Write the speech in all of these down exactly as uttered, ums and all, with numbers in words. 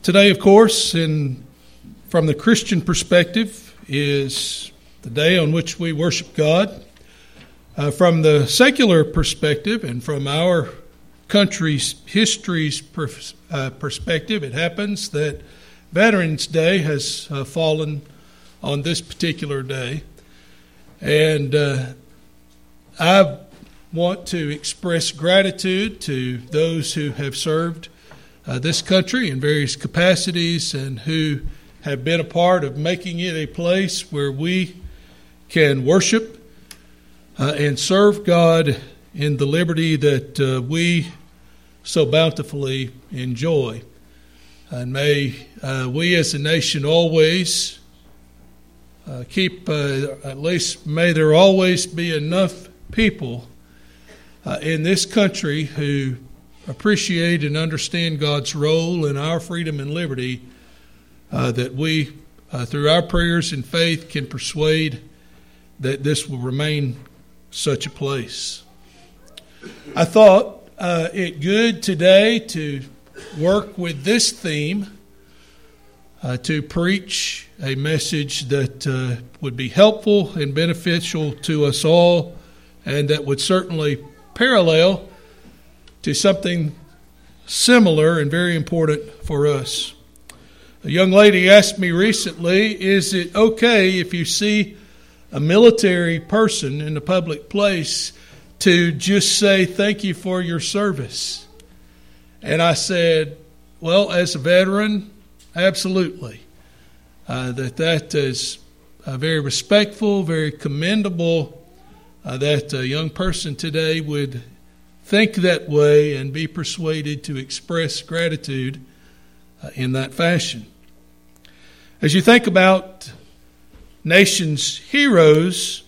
Today, of course, in, from the Christian perspective, is the day on which we worship God. Uh, from the secular perspective and from our country's history's pers- uh, perspective, it happens that Veterans Day has uh, fallen on this particular day. And uh, I want to express gratitude to those who have served uh, this country in various capacities and who have been a part of making it a place where we can worship uh, and serve God in the liberty that uh, we so bountifully enjoy. And may uh, we as a nation always uh, keep, uh, at least may there always be enough people uh, in this country who appreciate and understand God's role in our freedom and liberty, uh, that we, uh, through our prayers and faith, can persuade that this will remain such a place. I thought uh, it good today to work with this theme, uh, to preach a message that uh, would be helpful and beneficial to us all, and that would certainly parallel to something similar and very important for us. A young lady asked me recently, is it okay if you see a military person in a public place to just say thank you for your service? And I said, well, as a veteran, absolutely. Uh, that that is uh, very respectful, very commendable, uh, that a young person today would think that way and be persuaded to express gratitude uh, in that fashion. As you think about nation's heroes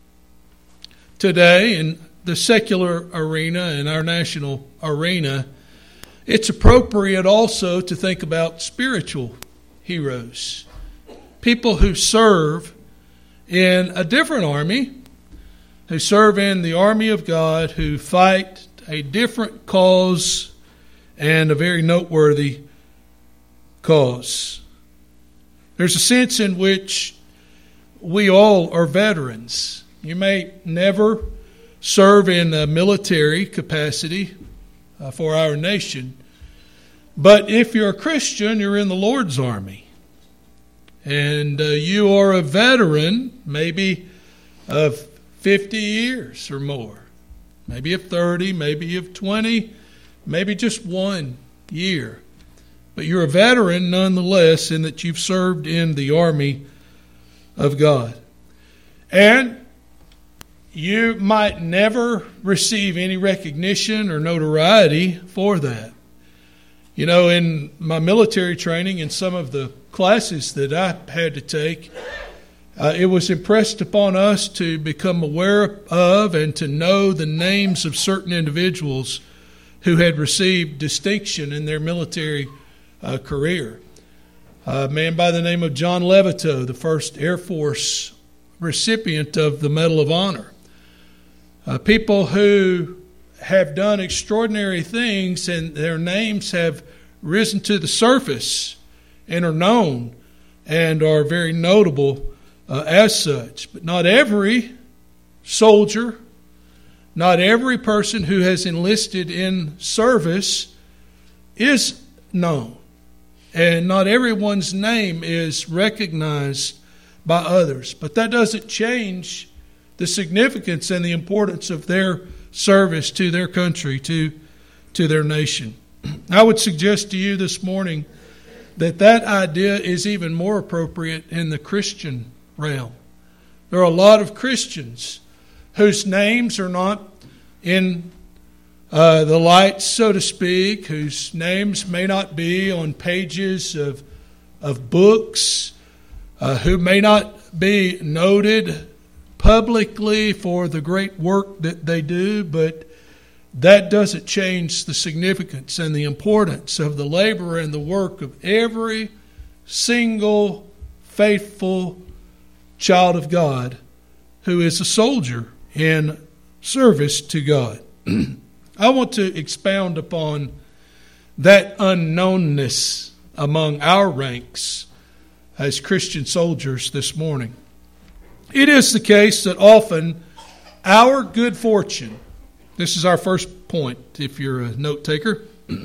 today in the secular arena and our national arena, it's appropriate also to think about spiritual heroes, people who serve in a different army, who serve in the army of God, who fight a different cause and a very noteworthy cause. There's a sense in which we all are veterans. You may never serve in a military capacity uh, for our nation, but if you're a Christian, you're in the Lord's army. And uh, you are a veteran, maybe of fifty years or more, maybe of thirty, maybe of twenty, maybe just one year. But you're a veteran nonetheless in that you've served in the army of God. And you might never receive any recognition or notoriety for that. You know, in my military training, in some of the classes that I had to take, uh, it was impressed upon us to become aware of and to know the names of certain individuals who had received distinction in their military uh, career. A man by the name of John Levito, the first Air Force recipient of the Medal of Honor. Uh, people who have done extraordinary things and their names have risen to the surface and are known and are very notable uh, as such. But not every soldier, not every person who has enlisted in service is known. And not everyone's name is recognized by others. But that doesn't change the significance and the importance of their service to their country, to, to their nation. I would suggest to you this morning that that idea is even more appropriate in the Christian realm. There are a lot of Christians whose names are not in uh, the lights, so to speak, whose names may not be on pages of, of books, uh, who may not be noted publicly for the great work that they do, but that doesn't change the significance and the importance of the labor and the work of every single faithful child of God who is a soldier in service to God. I want to expound upon that unknownness among our ranks as Christian soldiers this morning. It is the case that often our good fortune, this is our first point if you're a note taker,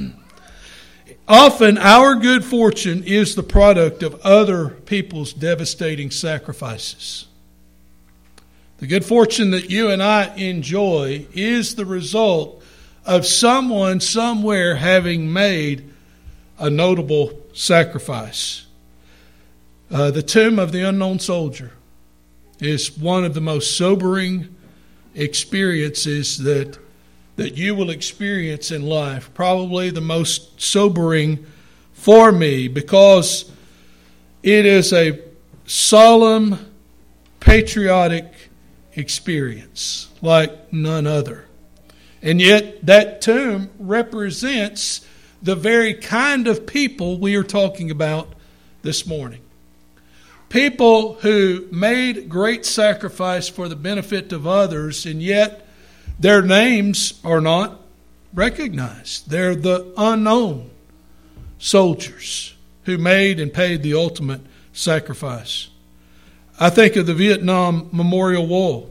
often our good fortune is the product of other people's devastating sacrifices. The good fortune that you and I enjoy is the result of someone somewhere having made a notable sacrifice. Uh, the tomb of the unknown soldier is one of the most sobering experiences that that you will experience in life. Probably the most sobering for me, because it is a solemn, patriotic experience like none other. And yet that tomb represents the very kind of people we are talking about this morning. People who made great sacrifice for the benefit of others, and yet their names are not recognized. They're the unknown soldiers who made and paid the ultimate sacrifice. I think of the Vietnam Memorial Wall.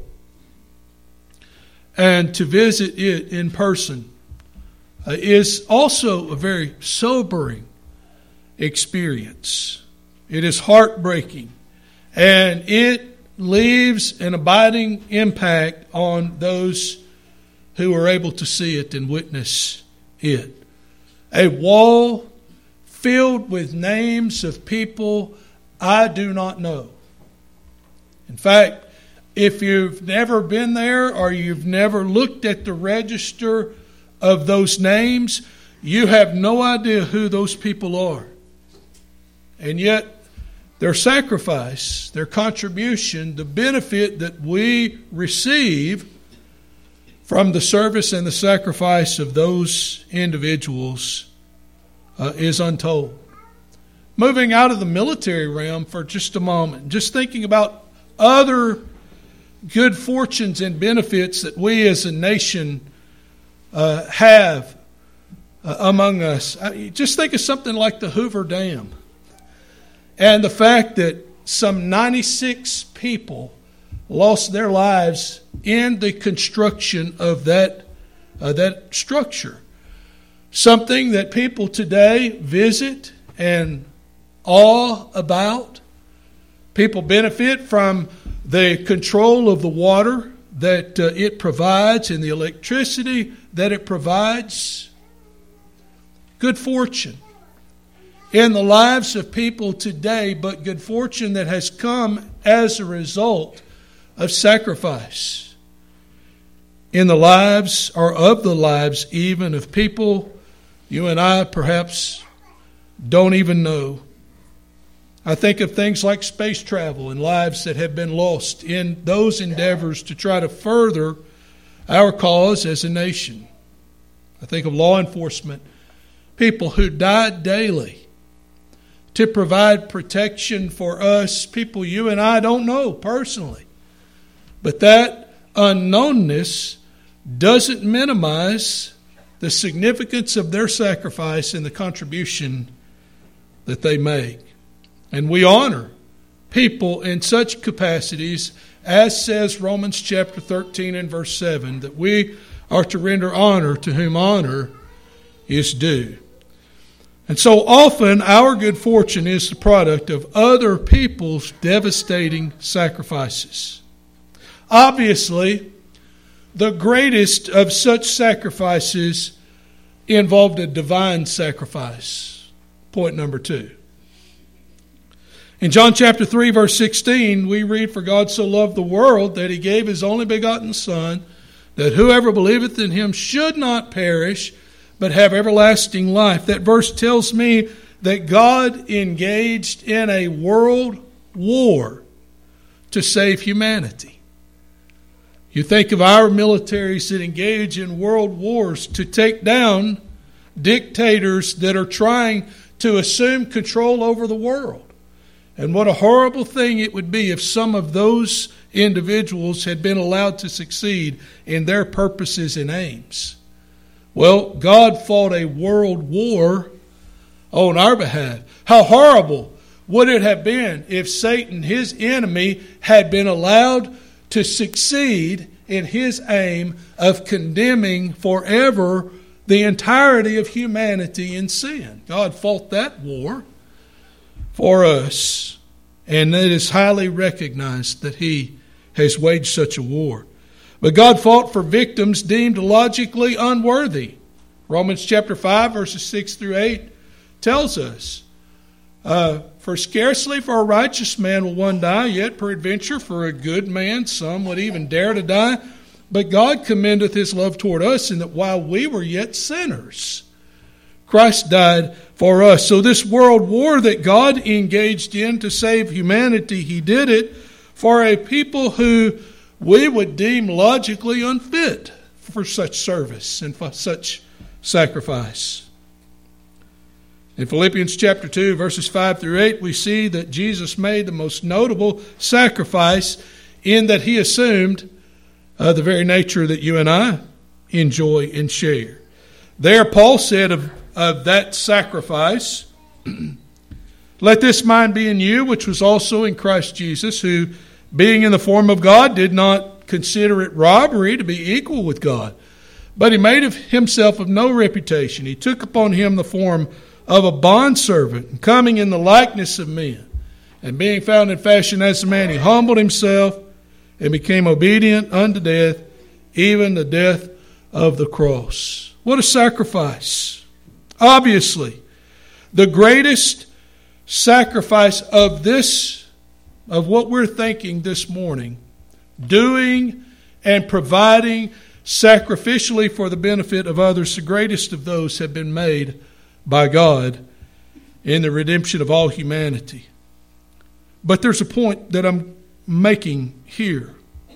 And to visit it in person uh, is also a very sobering experience. It is heartbreaking, and it leaves an abiding impact on those who are able to see it and witness it. A wall filled with names of people I do not know. In fact, if you've never been there or you've never looked at the register of those names, you have no idea who those people are. And yet, their sacrifice, their contribution, the benefit that we receive from the service and the sacrifice of those individuals uh, is untold. Moving out of the military realm for just a moment, just thinking about other good fortunes and benefits that we as a nation uh, have uh, among us. I, just think of something like the Hoover Dam and the fact that some ninety-six people lost their lives in the construction of that uh, that structure. Something that people today visit and awe about. People benefit from the control of the water that uh, it provides and the electricity that it provides. Good fortune in the lives of people today, but good fortune that has come as a result of sacrifice in the lives, or of the lives even, of people you and I perhaps don't even know. I think of things like space travel and lives that have been lost in those endeavors to try to further our cause as a nation. I think of law enforcement, people who died daily to provide protection for us, people you and I don't know personally. But that unknownness doesn't minimize the significance of their sacrifice and the contribution that they make. And we honor people in such capacities, as says Romans chapter thirteen and verse seven, that we are to render honor to whom honor is due. And so often our good fortune is the product of other people's devastating sacrifices. Obviously, the greatest of such sacrifices involved a divine sacrifice. Point number two. In John chapter three, verse sixteen, we read, "For God so loved the world that he gave his only begotten Son, that whoever believeth in him should not perish, but have everlasting life." That verse tells me that God engaged in a world war to save humanity. You think of our militaries that engage in world wars to take down dictators that are trying to assume control over the world. And what a horrible thing it would be if some of those individuals had been allowed to succeed in their purposes and aims. Well, God fought a world war on our behalf. How horrible would it have been if Satan, his enemy, had been allowed to succeed in his aim of condemning forever the entirety of humanity in sin. God fought that war for us, and it is highly recognized that he has waged such a war. But God fought for victims deemed logically unworthy. Romans chapter five, verses six through eight tells us, uh, For scarcely for a righteous man will one die, yet peradventure for a good man some would even dare to die. But God commendeth his love toward us, in that while we were yet sinners, Christ died for us. So this world war that God engaged in to save humanity, he did it for a people who we would deem logically unfit for such service and for such sacrifice. In Philippians chapter two, verses five through eight, we see that Jesus made the most notable sacrifice in that he assumed uh, the very nature that you and I enjoy and share. There, Paul said of, of that sacrifice, Let this mind be in you, which was also in Christ Jesus, who, being in the form of God, did not consider it robbery to be equal with God, but he made of himself of no reputation. He took upon him the form of a bondservant, and coming in the likeness of men, and being found in fashion as a man, he humbled himself and became obedient unto death, even the death of the cross. What a sacrifice. Obviously, the greatest sacrifice of this, of what we're thinking this morning, doing and providing sacrificially for the benefit of others, the greatest of those have been made by God in the redemption of all humanity. But there's a point that I'm making here.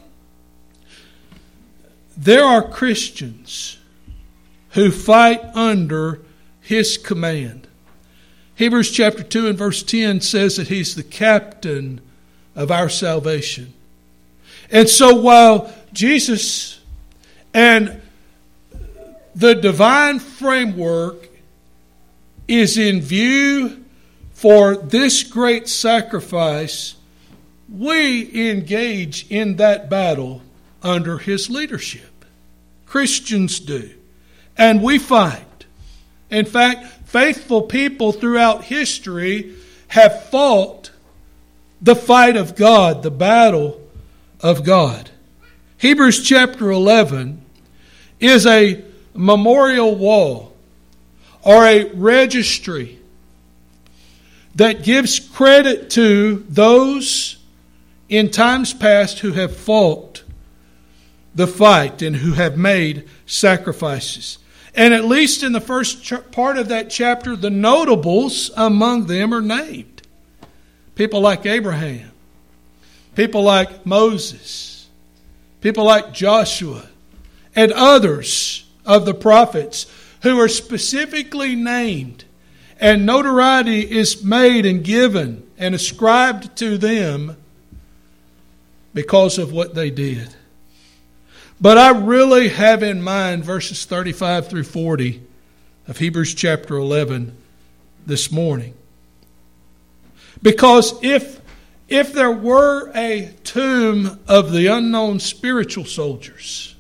There are Christians who fight under his command. Hebrews chapter two and verse ten says that he's the captain of our salvation. And so while Jesus and the divine framework is in view for this great sacrifice, we engage in that battle under his leadership. Christians do. And we fight. In fact, faithful people throughout history have fought the fight of God, the battle of God. Hebrews chapter eleven is a memorial wall or a registry that gives credit to those in times past who have fought the fight and who have made sacrifices. And at least in the first ch- part of that chapter, the notables among them are named. People like Abraham, people like Moses, people like Joshua, and others of the prophets who are specifically named, and notoriety is made and given and ascribed to them because of what they did. But I really have in mind verses thirty-five through forty of Hebrews chapter eleven this morning. Because if, if there were a tomb of the unknown spiritual soldiers,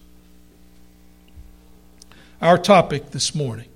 our topic this morning,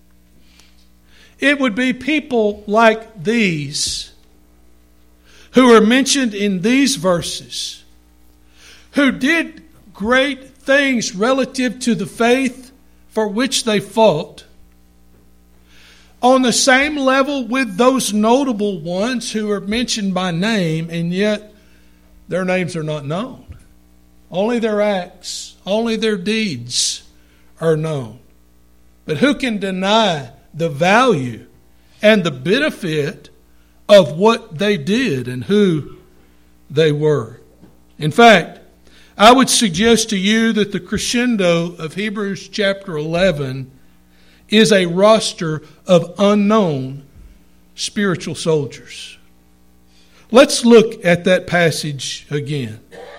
it would be people like these who are mentioned in these verses, who did great things relative to the faith for which they fought, on the same level with those notable ones who are mentioned by name, and yet their names are not known. Only their acts, only their deeds are known. But who can deny the value and the benefit of what they did and who they were? In fact, I would suggest to you that the crescendo of Hebrews chapter eleven is a roster of unknown spiritual soldiers. Let's look at that passage again.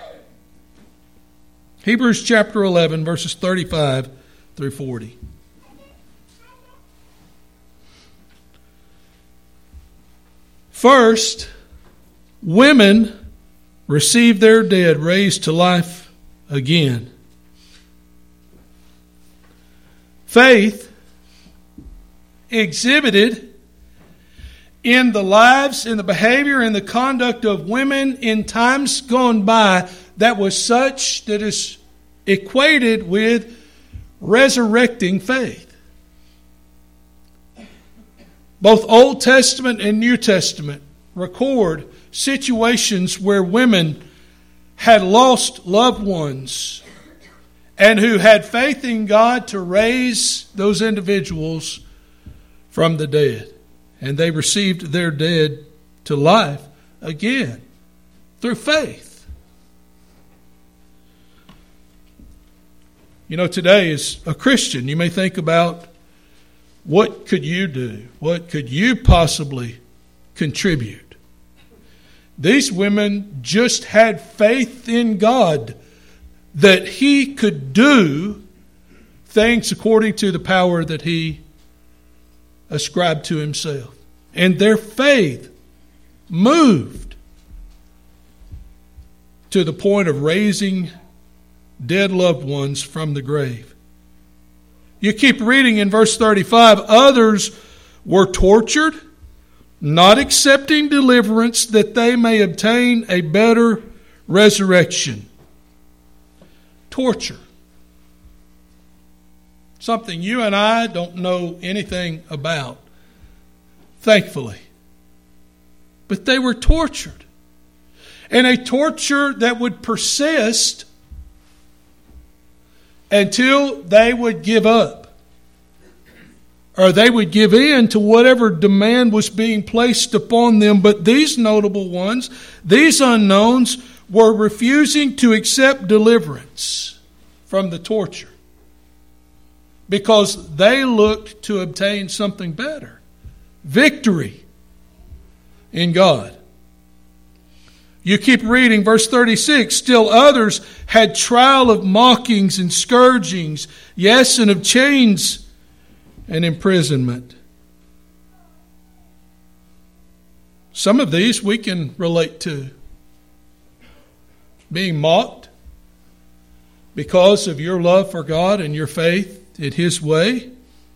Hebrews chapter eleven, verses thirty-five through forty. First, women receive their dead raised to life again. Faith exhibited in the lives, in the behavior, and the conduct of women in times gone by that was such that is equated with resurrecting faith. Both Old Testament and New Testament record situations where women had lost loved ones and who had faith in God to raise those individuals from the dead. And they received their dead to life again through faith. You know, today as a Christian, you may think about, what could you do? What could you possibly contribute? These women just had faith in God that He could do things according to the power that He ascribed to Himself. And their faith moved to the point of raising dead loved ones from the grave. You keep reading in verse thirty-five, others were tortured, not accepting deliverance that they may obtain a better resurrection. Torture. Something you and I don't know anything about, thankfully. But they were tortured. And a torture that would persist until they would give up, or they would give in to whatever demand was being placed upon them. But these notable ones, these unknowns, were refusing to accept deliverance from the torture because they looked to obtain something better, victory in God. You keep reading, verse thirty-six, still others had trial of mockings and scourgings, yes, and of chains and imprisonment. Some of these we can relate to. Being mocked because of your love for God and your faith in His way.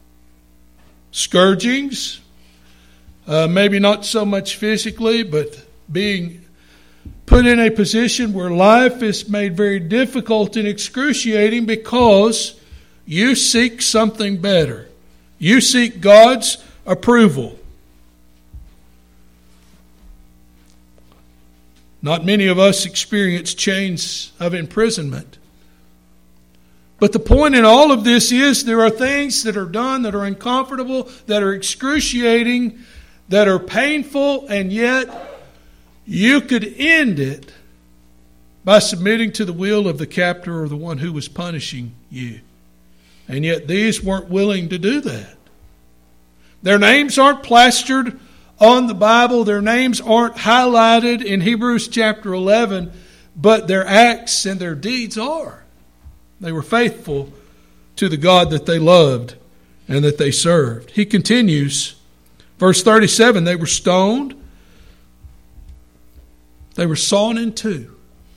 Scourgings, uh, maybe not so much physically, but being put in a position where life is made very difficult and excruciating because you seek something better. You seek God's approval. Not many of us experience chains of imprisonment. But the point in all of this is there are things that are done that are uncomfortable, that are excruciating, that are painful, and yet you could end it by submitting to the will of the captor or the one who was punishing you. And yet these weren't willing to do that. Their names aren't plastered on the Bible. Their names aren't highlighted in Hebrews chapter eleven, but their acts and their deeds are. They were faithful to the God that they loved and that they served. He continues, verse thirty-seven, they were stoned. They were sawn in two.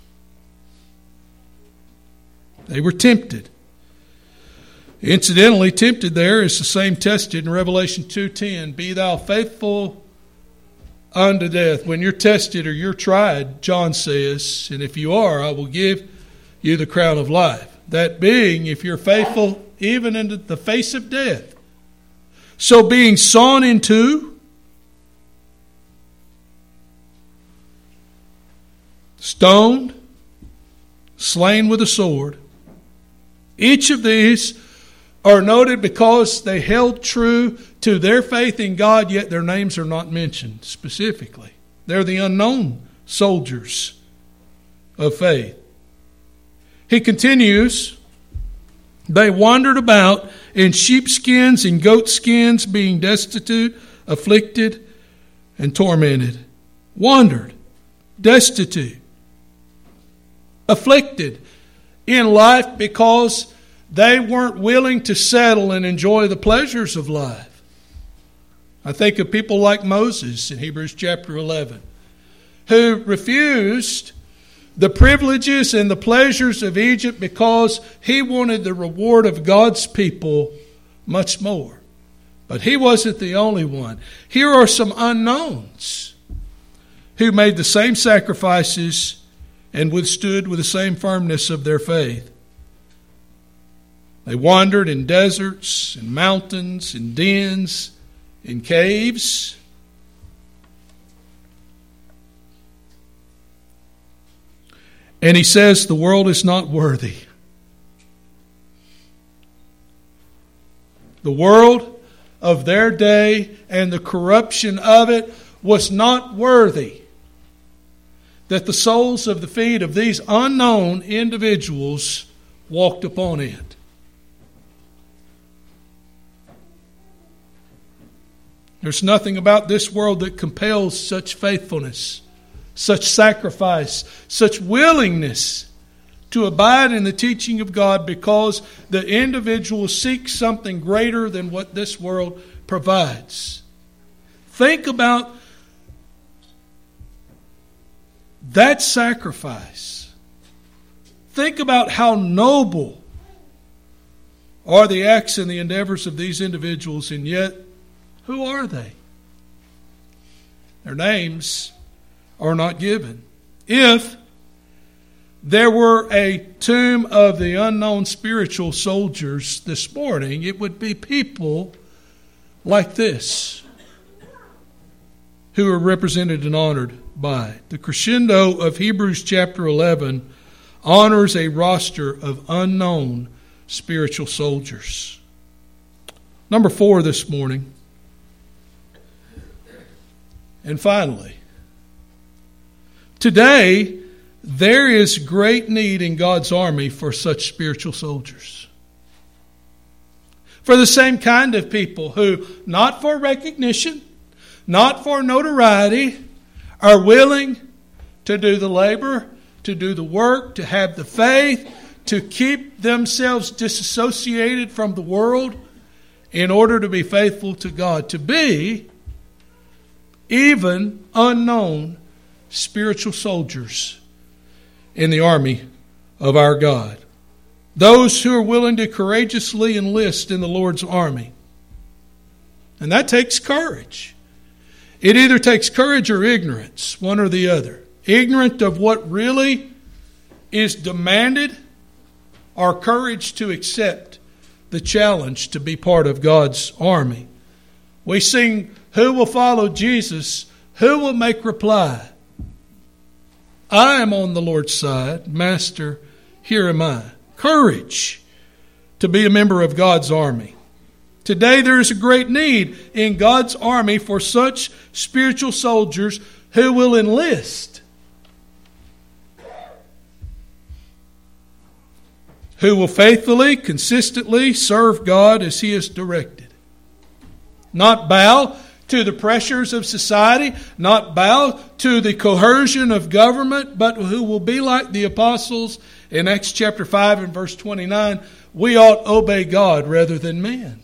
They were tempted. Incidentally, tempted there is the same tested in Revelation two ten. Be thou faithful unto death. When you're tested or you're tried, John says, and if you are, I will give you the crown of life. That being, if you're faithful even into the face of death. So being sawn in two, stoned, slain with a sword. Each of these are noted because they held true to their faith in God, yet their names are not mentioned specifically. They're the unknown soldiers of faith. He continues, they wandered about in sheepskins and goatskins, being destitute, afflicted, and tormented. Wandered, destitute, afflicted in life because they weren't willing to settle and enjoy the pleasures of life. I think of people like Moses in Hebrews chapter eleven, who refused the privileges and the pleasures of Egypt because he wanted the reward of God's people much more. But he wasn't the only one. Here are some unknowns who made the same sacrifices and withstood with the same firmness of their faith. They wandered in deserts, in mountains, in dens, in caves. And he says the world is not worthy. The world of their day and the corruption of it was not worthy that the soles of the feet of these unknown individuals walked upon it. There's nothing about this world that compels such faithfulness, such sacrifice, such willingness to abide in the teaching of God, because the individual seeks something greater than what this world provides. Think about that sacrifice. Think about how noble are the acts and the endeavors of these individuals, and yet, who are they? Their names are not given. If there were a tomb of the unknown spiritual soldiers this morning, it would be people like this who are represented and honored by it. The crescendo of Hebrews chapter eleven honors a roster of unknown spiritual soldiers. Number four this morning. And finally, today, there is great need in God's army for such spiritual soldiers. For the same kind of people who, not for recognition, not for notoriety, are willing to do the labor, to do the work, to have the faith, to keep themselves disassociated from the world in order to be faithful to God, to be even unknown spiritual soldiers in the army of our God. Those who are willing to courageously enlist in the Lord's army. And that takes courage. It either takes courage or ignorance, one or the other. Ignorant of what really is demanded, or courage to accept the challenge to be part of God's army. We sing, "Who will follow Jesus? Who will make reply? I am on the Lord's side. Master, here am I." Courage to be a member of God's army. Today there is a great need in God's army for such spiritual soldiers who will enlist, who will faithfully, consistently serve God as He has directed. Not bow to the pressures of society, not bow to the coercion of government, but who will be like the apostles in Acts chapter five and verse twenty-nine. We ought obey God rather than men.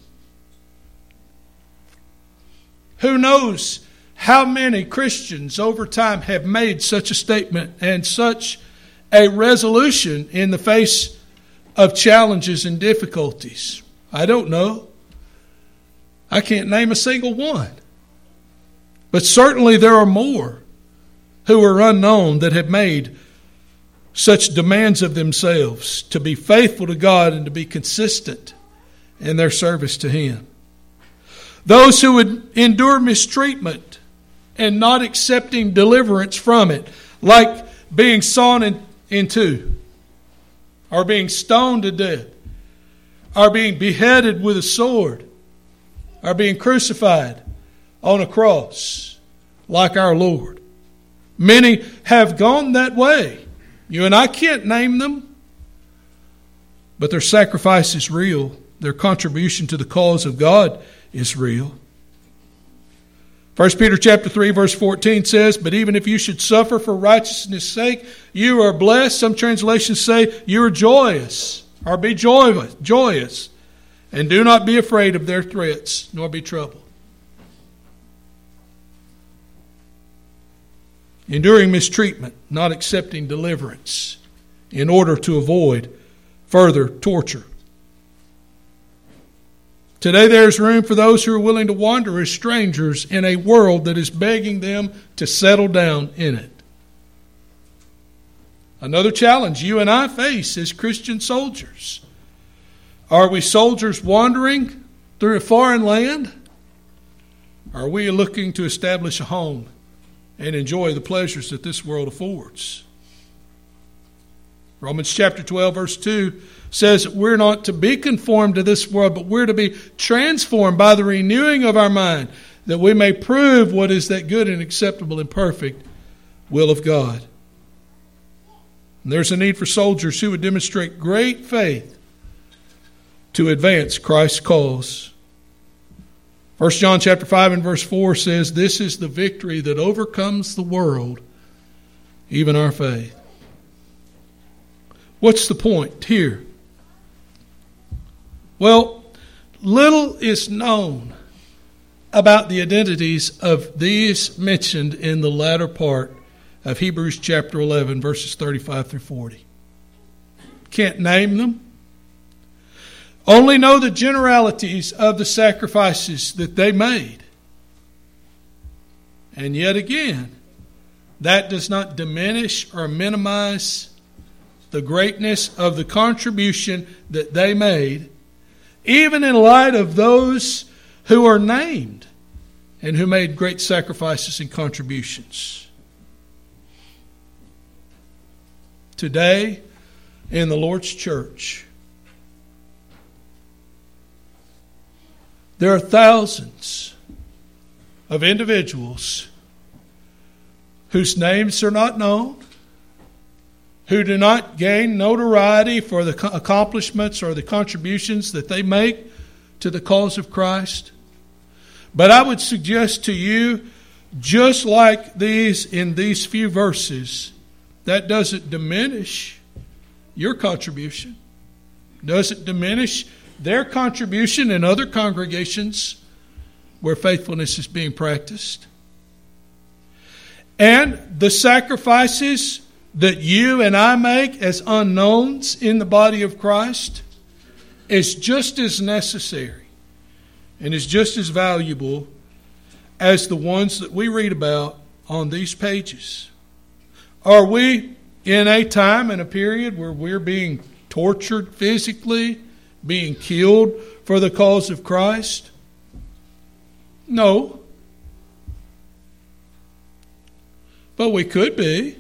Who knows how many Christians over time have made such a statement and such a resolution in the face of challenges and difficulties? I don't know. I can't name a single one. But certainly there are more who are unknown that have made such demands of themselves to be faithful to God and to be consistent in their service to Him. Those who would endure mistreatment and not accepting deliverance from it, like being sawn in, in two, or being stoned to death, or being beheaded with a sword, or being crucified on a cross like our Lord. Many have gone that way. You and I can't name them, but their sacrifice is real. Their contribution to the cause of God is real. First Peter chapter three verse fourteen says, "But even if you should suffer for righteousness' sake, you are blessed." Some translations say, "You are joyous," or "Be joyous, joyous, and do not be afraid of their threats, nor be troubled." enduring mistreatment, not accepting deliverance in order to avoid further torture. Today there's room for those who are willing to wander as strangers in a world that is begging them to settle down in it. Another challenge you and I face as Christian soldiers. Are we soldiers wandering through a foreign land? Are we looking to establish a home and enjoy the pleasures that this world affords? Romans chapter twelve, verse two says that we're not to be conformed to this world, but we're to be transformed by the renewing of our mind, that we may prove what is that good and acceptable and perfect will of God. And there's a need for soldiers who would demonstrate great faith to advance Christ's cause. First John chapter five and verse four says, "This is the victory that overcomes the world, even our faith." What's the point here? Well, little is known about the identities of these mentioned in the latter part of Hebrews chapter eleven, verses thirty-five through forty. Can't name them. Only know the generalities of the sacrifices that they made. And yet again, that does not diminish or minimize the greatness of the contribution that they made, even in light of those who are named and who made great sacrifices and contributions. Today, in the Lord's church, there are thousands of individuals whose names are not known, who do not gain notoriety for the accomplishments or the contributions that they make to the cause of Christ. But I would suggest to you, just like these in these few verses, that doesn't diminish your contribution. Doesn't diminish their contribution in other congregations where faithfulness is being practiced. And the sacrifices that you and I make as unknowns in the body of Christ is just as necessary and is just as valuable as the ones that we read about on these pages. Are we in a time and a period where we're being tortured physically, being killed for the cause of Christ? No. But we could be.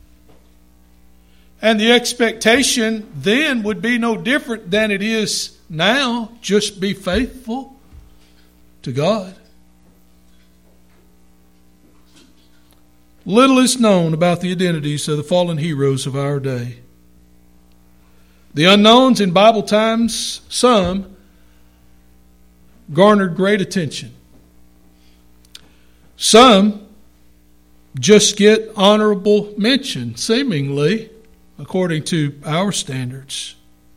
And the expectation then would be no different than it is now. Just be faithful to God. Little is known about the identities of the fallen heroes of our day. The unknowns in Bible times, some garnered great attention. Some just get honorable mention, seemingly, according to our standards.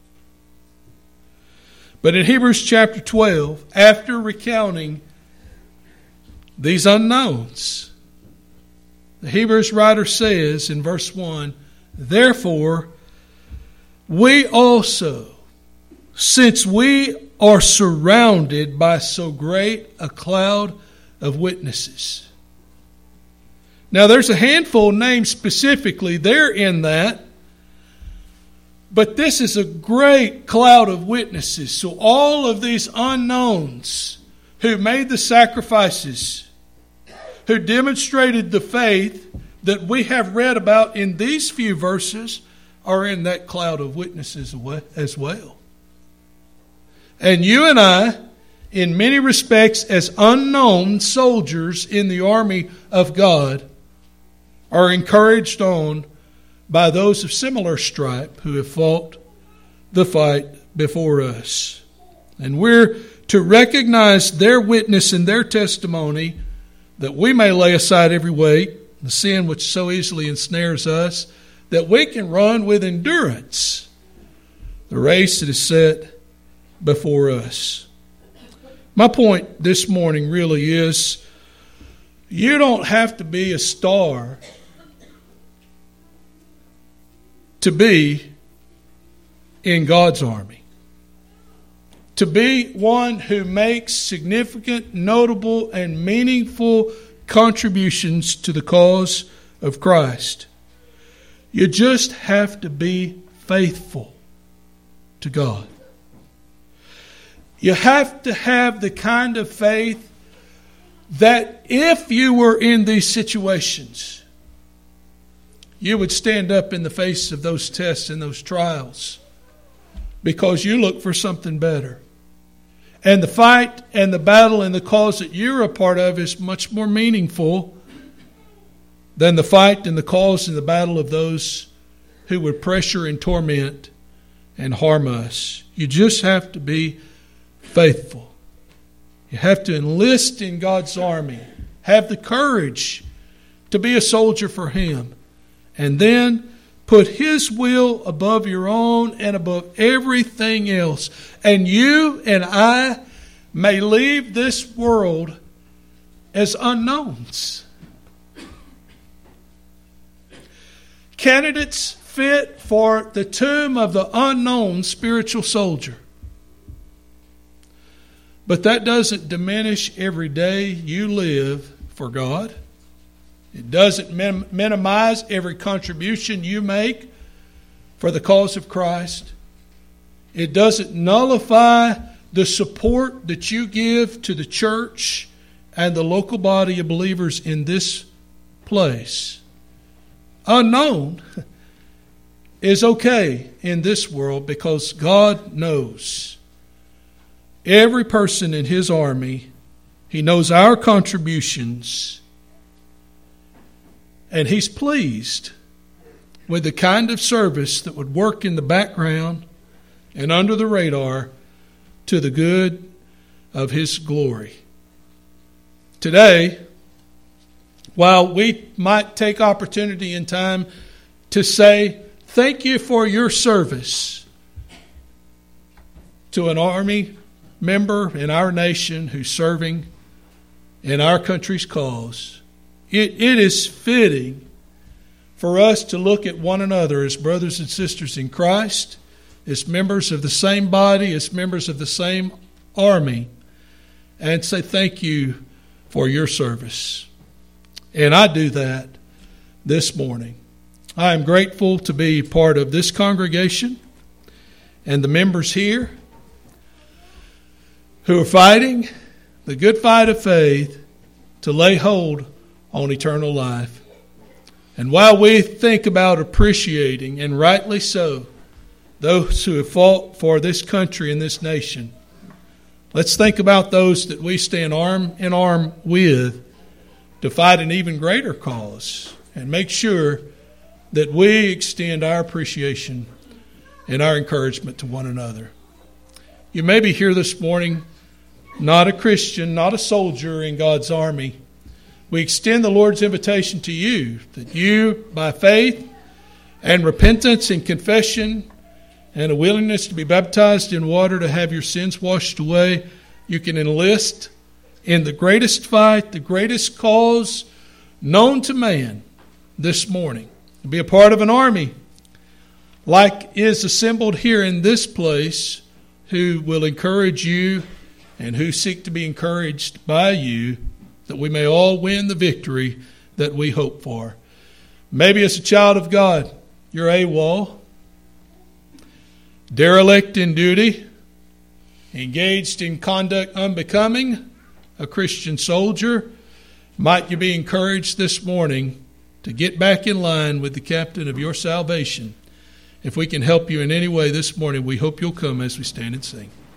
But in Hebrews chapter twelve, after recounting these unknowns, the Hebrews writer says in verse one, "Therefore, we also, since we are surrounded by so great a cloud of witnesses." Now, there's a handful named specifically there in that, but this is a great cloud of witnesses. So all of these unknowns who made the sacrifices, who demonstrated the faith that we have read about in these few verses, are in that cloud of witnesses as well. And you and I, in many respects, as unknown soldiers in the army of God, are encouraged on by those of similar stripe who have fought the fight before us. And we're to recognize their witness and their testimony, that we may lay aside every weight, the sin which so easily ensnares us, that we can run with endurance the race that is set before us. My point this morning really is, you don't have to be a star to be in God's army. To be one who makes significant, notable, and meaningful contributions to the cause of Christ. You just have to be faithful to God. You have to have the kind of faith that if you were in these situations, you would stand up in the face of those tests and those trials because you look for something better. And the fight and the battle and the cause that you're a part of is much more meaningful than the fight and the cause and the battle of those who would pressure and torment and harm us. You just have to be faithful. You have to enlist in God's army. Have the courage to be a soldier for Him. And then put His will above your own and above everything else. And you and I may leave this world as unknowns. Candidates fit for the tomb of the unknown spiritual soldier. But that doesn't diminish every day you live for God. It doesn't min- minimize every contribution you make for the cause of Christ. It doesn't nullify the support that you give to the church and the local body of believers in this place. Unknown is okay in this world because God knows every person in His army. He knows our contributions. And He's pleased with the kind of service that would work in the background and under the radar to the good of His glory. Today, while we might take opportunity in time to say, thank you for your service to an army member in our nation who's serving in our country's cause, it, it is fitting for us to look at one another as brothers and sisters in Christ, as members of the same body, as members of the same army, and say thank you for your service. And I do that this morning. I am grateful to be part of this congregation and the members here who are fighting the good fight of faith to lay hold on eternal life. And while we think about appreciating, and rightly so, those who have fought for this country and this nation, let's think about those that we stand arm in arm with to fight an even greater cause and make sure that we extend our appreciation and our encouragement to one another. You may be here this morning, not a Christian, not a soldier in God's army. We extend the Lord's invitation to you that you, by faith and repentance and confession and a willingness to be baptized in water to have your sins washed away, you can enlist in the greatest fight, the greatest cause known to man this morning. Be a part of an army like is assembled here in this place, who will encourage you and who seek to be encouraged by you, that we may all win the victory that we hope for. Maybe as a child of God, you're AWOL, derelict in duty, engaged in conduct unbecoming a Christian soldier. Might you be encouraged this morning to get back in line with the captain of your salvation. If we can help you in any way this morning, we hope you'll come as we stand and sing.